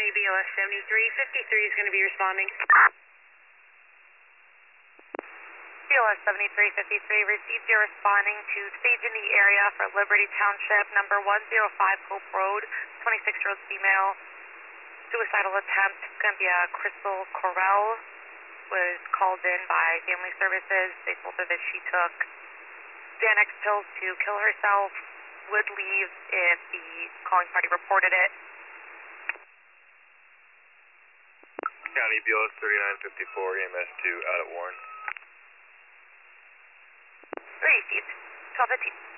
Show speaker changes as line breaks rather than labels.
County BLS 7353 is going to be responding.
BLS 7353 received your responding to stage in the area for Liberty Township, number 105 Hope Road, 26-year-old female, suicidal attempt. It's going to be a Crystal Correll, was called in by Family Services. They told her that she took Xanax pills to kill herself, would leave if the calling party reported it.
County BLS 3954, EMS 2 out at Warren.
Received. 1215.